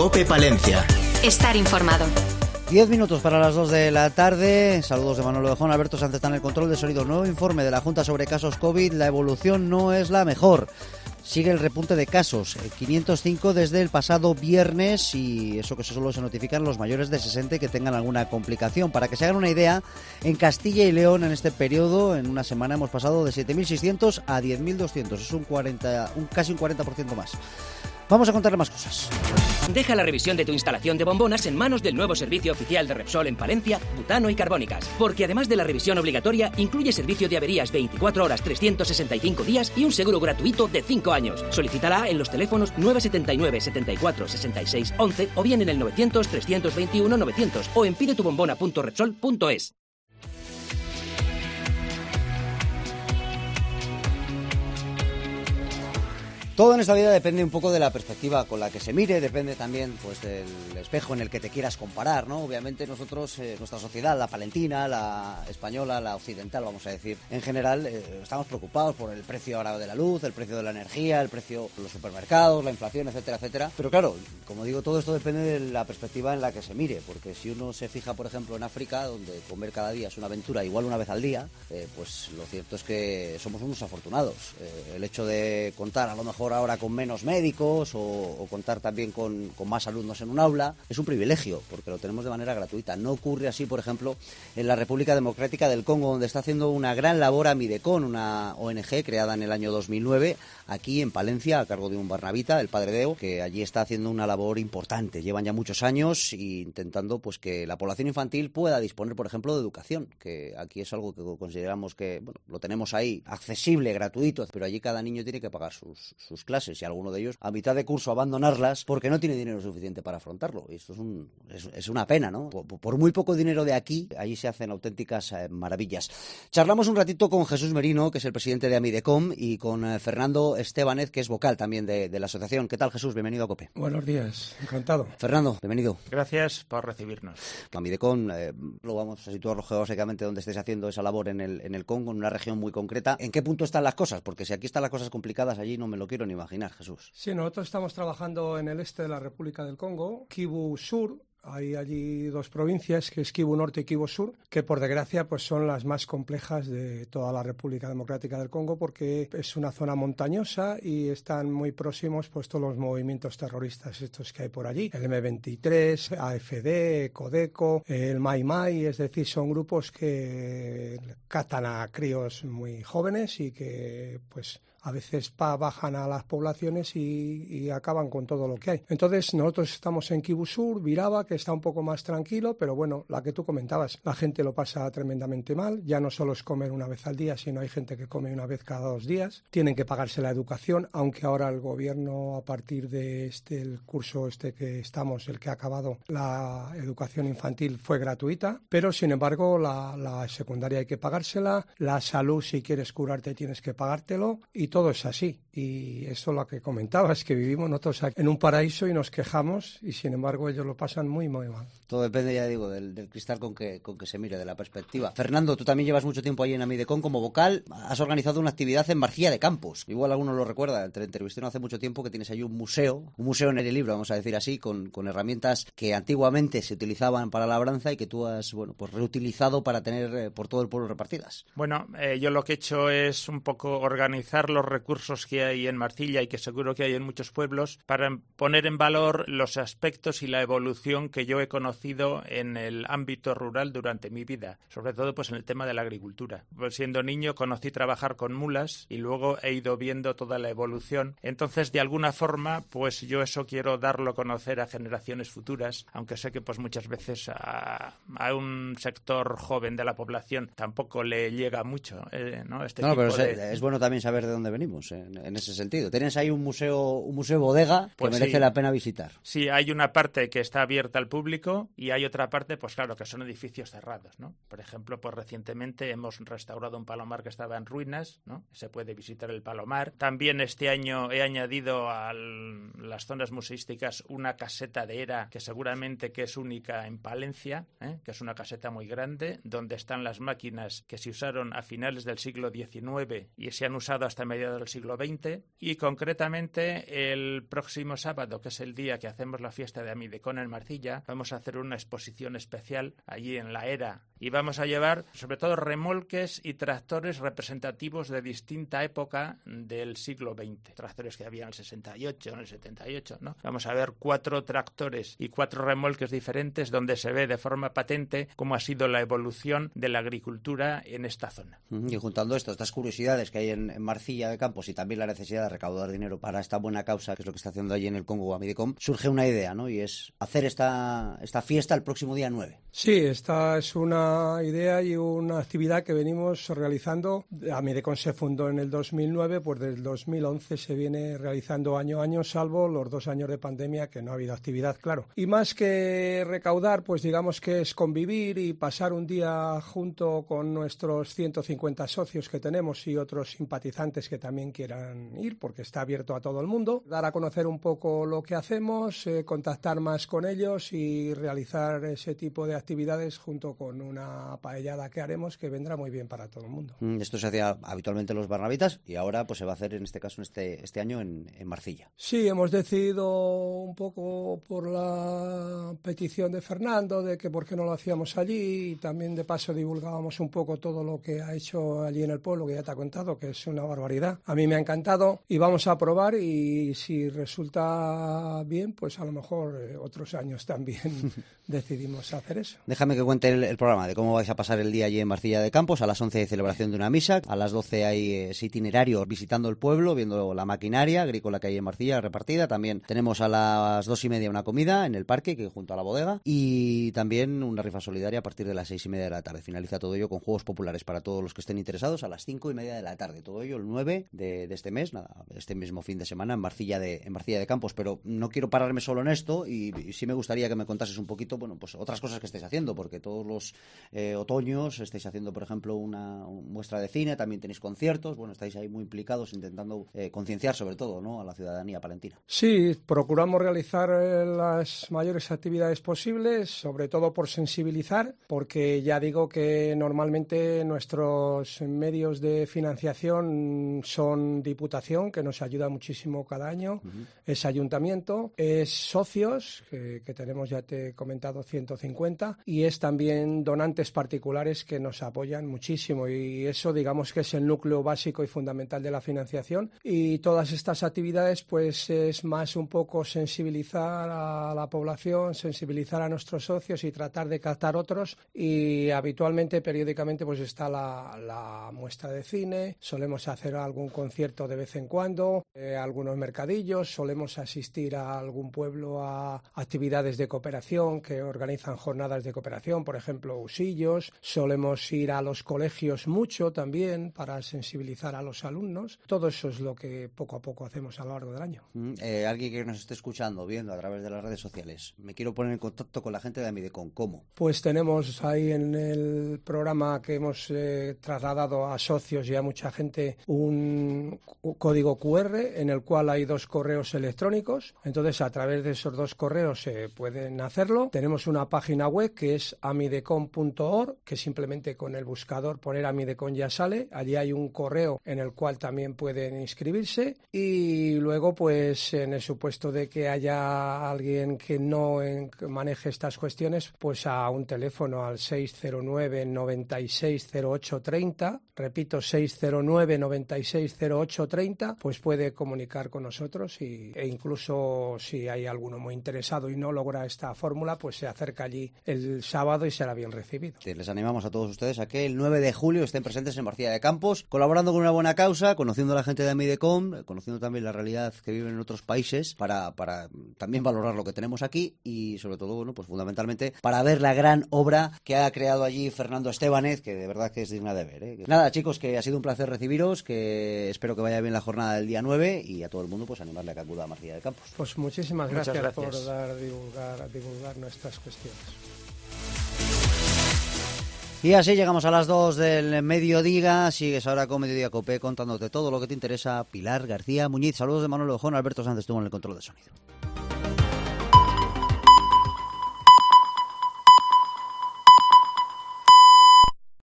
COPE Palencia. Estar informado. 10 minutos para las 2 de la tarde. Saludos de Manolo Dejón. Alberto Sánchez está en el control de sonido. Nuevo informe de la Junta sobre casos COVID. La evolución no es la mejor. Sigue el repunte de casos, 505 desde el pasado viernes, y eso que solo se notifican los mayores de 60 que tengan alguna complicación. Para que se hagan una idea, en Castilla y León en este periodo, en una semana, hemos pasado de 7.600 a 10.200. Es casi un 40% más. Vamos a contarle más cosas. Deja la revisión de tu instalación de bombonas en manos del nuevo servicio oficial de Repsol en Palencia, Butano y Carbónicas. Porque además de la revisión obligatoria, incluye servicio de averías 24 horas, 365 días y un seguro gratuito de 5 años. Solicítala en los teléfonos 979 74 66 11 o bien en el 900 321 900 o en pidetubombona.repsol.es. Todo en esta vida depende un poco de la perspectiva con la que se mire, depende también pues del espejo en el que te quieras comparar, ¿no? Obviamente nosotros, nuestra sociedad, la palentina, la española, la occidental, vamos a decir, en general estamos preocupados por el precio ahora de la luz, el precio de la energía, el precio de los supermercados, la inflación, etcétera, etcétera. Pero claro, como digo, todo esto depende de la perspectiva en la que se mire, porque si uno se fija, por ejemplo, en África, donde comer cada día es una aventura, igual una vez al día, pues lo cierto es que somos unos afortunados. El hecho de contar a lo mejor ahora con menos médicos o contar también con más alumnos en un aula es un privilegio porque lo tenemos de manera gratuita. No ocurre así, por ejemplo, en la República Democrática del Congo, donde está haciendo una gran labor Amidecon, una ONG creada en el año 2009 aquí en Palencia a cargo de un barnabita, el padre Deo, que allí está haciendo una labor importante. Llevan ya muchos años intentando pues que la población infantil pueda disponer, por ejemplo, de educación, que aquí es algo que consideramos que bueno, lo tenemos ahí accesible, gratuito, pero allí cada niño tiene que pagar sus clases y alguno de ellos a mitad de curso abandonarlas porque no tiene dinero suficiente para afrontarlo. Y esto es una pena, ¿no? Por muy poco dinero de aquí, allí se hacen auténticas maravillas. Charlamos un ratito con Jesús Merino, que es el presidente de Amidecom, y con Fernando Estebanez, que es vocal también de la asociación. ¿Qué tal, Jesús? Bienvenido a COPE. Buenos días, encantado. Fernando, bienvenido. Gracias por recibirnos. Amidecom, lo vamos a situar geográficamente donde estéis haciendo esa labor en el Congo, en una región muy concreta. ¿En qué punto están las cosas? Porque si aquí están las cosas complicadas, allí no me lo quiero ni imaginar, Jesús. Sí, nosotros estamos trabajando en el este de la República del Congo, Kivu Sur. Hay allí dos provincias, que es Kivu Norte y Kivu Sur, que por desgracia pues son las más complejas de toda la República Democrática del Congo porque es una zona montañosa y están muy próximos pues todos los movimientos terroristas estos que hay por allí. El M23, AFD, Codeco, el Mai Mai, es decir, son grupos que catan a críos muy jóvenes y que pues a veces bajan a las poblaciones y acaban con todo lo que hay. Entonces nosotros estamos en Kivu Sur, Viraba, que está un poco más tranquilo, pero bueno, la que tú comentabas, la gente lo pasa tremendamente mal, ya no solo es comer una vez al día, sino hay gente que come una vez cada 2 días, tienen que pagarse la educación, aunque ahora el gobierno a partir de el curso que estamos, el que ha acabado, la educación infantil fue gratuita, pero sin embargo la secundaria hay que pagársela, la salud si quieres curarte tienes que pagártelo y todo es así. Y eso lo que comentabas, que vivimos nosotros en un paraíso y nos quejamos y sin embargo ellos lo pasan muy, muy mal. Todo depende, ya digo, del cristal con que se mire, de la perspectiva. Fernando, tú también llevas mucho tiempo ahí en Amidecom como vocal. Has organizado una actividad en Marcilla de Campos. Igual alguno lo recuerda, te entrevisté no hace mucho tiempo que tienes ahí un museo en el libro, vamos a decir así, con herramientas que antiguamente se utilizaban para la labranza y que tú has pues reutilizado para tener por todo el pueblo repartidas. Bueno, yo lo que he hecho es un poco organizar los recursos que hay en Marcilla y que seguro que hay en muchos pueblos para poner en valor los aspectos y la evolución que yo he conocido en el ámbito rural durante mi vida, sobre todo pues en el tema de la agricultura. Pues siendo niño conocí trabajar con mulas y luego he ido viendo toda la evolución. Entonces, de alguna forma, pues yo eso quiero darlo a conocer a generaciones futuras, aunque sé que pues muchas veces a un sector joven de la población tampoco le llega mucho, ¿no? Pero es bueno también saber de dónde venimos, en ese sentido. Tienes ahí un museo bodega que merece la pena visitar. Sí, hay una parte que está abierta al público, y hay otra parte, pues claro, que son edificios cerrados, ¿no? Por ejemplo, pues recientemente hemos restaurado un palomar que estaba en ruinas, ¿no? Se puede visitar el palomar. También este año he añadido a las zonas museísticas una caseta de era que seguramente que es única en Palencia, que es una caseta muy grande, donde están las máquinas que se usaron a finales del siglo XIX y se han usado hasta mediados del siglo XX. Y concretamente el próximo sábado, que es el día que hacemos la fiesta de Amidecon en Marcilla, vamos a hacer una exposición especial allí en la era, y vamos a llevar sobre todo remolques y tractores representativos de distinta época del siglo XX. Tractores que había en el 68, en el 78, ¿no? Vamos a ver 4 tractores y 4 remolques diferentes donde se ve de forma patente cómo ha sido la evolución de la agricultura en esta zona. Y juntando estas curiosidades que hay en Marcilla de Campos y también la necesidad de recaudar dinero para esta buena causa, que es lo que está haciendo allí en el Congo Amidecom, surge una idea, ¿no? Y es hacer esta fiesta el próximo día 9. Sí, esta es una idea y una actividad que venimos realizando. Amidecom se fundó en el 2009, pues desde el 2011 se viene realizando año a año, salvo los 2 años de pandemia que no ha habido actividad, claro. Y más que recaudar, pues digamos que es convivir y pasar un día junto con nuestros 150 socios que tenemos y otros simpatizantes que también quieran ir, porque está abierto a todo el mundo, dar a conocer un poco lo que hacemos, contactar más con ellos y realizar ese tipo de actividades junto con una paellada que haremos que vendrá muy bien para todo el mundo. Esto se hacía habitualmente en los Barnabitas y ahora pues se va a hacer en este caso este año en Marcilla. Sí, hemos decidido un poco por la petición de Fernando de que por qué no lo hacíamos allí, y también de paso divulgábamos un poco todo lo que ha hecho allí en el pueblo, que ya te ha contado, que es una barbaridad. A mí me ha encantado y vamos a probar, y si resulta bien, pues a lo mejor otros años también decidimos hacer eso. Déjame que cuente el programa de cómo vais a pasar el día allí en Marcilla de Campos. A las 11 hay celebración de una misa, a las 12 hay ese itinerario visitando el pueblo, viendo la maquinaria agrícola que hay en Marcilla repartida. También tenemos a las 2:30 una comida en el parque, que junto a la bodega, y también una rifa solidaria a partir de las 6:30 de la tarde. Finaliza todo ello con juegos populares para todos los que estén interesados a las 5:30 de la tarde. Todo ello el 9 de este mes, este mismo fin de semana en Marcilla de Campos. Pero no quiero pararme solo en esto, y sí me gustaría que me contases un poquito, bueno, pues otras cosas que estáis haciendo, porque todos los otoños estáis haciendo, por ejemplo, una muestra de cine, también tenéis conciertos, bueno, estáis ahí muy implicados intentando concienciar sobre todo, ¿no?, a la ciudadanía palentina. Sí, procuramos realizar las mayores actividades posibles, sobre todo por sensibilizar, porque ya digo que normalmente nuestros medios de financiación son Diputación, que nos ayuda muchísimo cada año, es Ayuntamiento, es socios, que tenemos, ya te he comentado, 150, y es también donantes particulares que nos apoyan muchísimo, y eso digamos que es el núcleo básico y fundamental de la financiación. Y todas estas actividades pues es más un poco sensibilizar a la población, sensibilizar a nuestros socios y tratar de captar otros, y habitualmente, periódicamente, pues está la muestra de cine, solemos hacer algún concierto de vez en cuando, algunos mercadillos, solemos asistir a algún pueblo a actividades de cooperación que organizan jornadas de cooperación, por ejemplo, Usillos, solemos ir a los colegios mucho también para sensibilizar a los alumnos. Todo eso es lo que poco a poco hacemos a lo largo del año. Alguien que nos esté escuchando, viendo a través de las redes sociales, me quiero poner en contacto con la gente de Amidecom, ¿cómo? Pues tenemos ahí en el programa que hemos trasladado a socios y a mucha gente un código QR en el cual hay 2 correos electrónicos. Entonces, a través de esos 2 correos se pueden hacerlo. Tenemos una página web que es amidecom.org, que simplemente con el buscador poner Amidecom ya sale. Allí hay un correo en el cual también pueden inscribirse, y luego pues en el supuesto de que haya alguien que no maneje estas cuestiones, pues a un teléfono al 609 96 08 30, repito, 609 96 08 30, pues puede comunicar con nosotros, e incluso si hay alguno muy interesado y no logra esta fórmula, pues se acerca allí el sábado y será bien recibido. Les animamos a todos ustedes a que el 9 de julio estén presentes en Marcilla de Campos, colaborando con una buena causa, conociendo a la gente de Amidecom, conociendo también la realidad que viven en otros países, para también valorar lo que tenemos aquí, y sobre todo, bueno, pues fundamentalmente para ver la gran obra que ha creado allí Fernando Estébanez, que de verdad que es digna de ver, ¿eh? Nada, chicos, que ha sido un placer recibiros, que espero que vaya bien la jornada del día 9, y a todo el mundo pues animarle a que acuda a Marcilla de Campos. Pues muchísimas gracias por divulgar divulgar nuestras cuestiones. Y así llegamos a las 2 del mediodía. Sigues ahora con Mediodía Cope contándote todo lo que te interesa. Pilar García Muñiz. Saludos de Manuel Ojón. Alberto Sánchez estuvo en el control de sonido.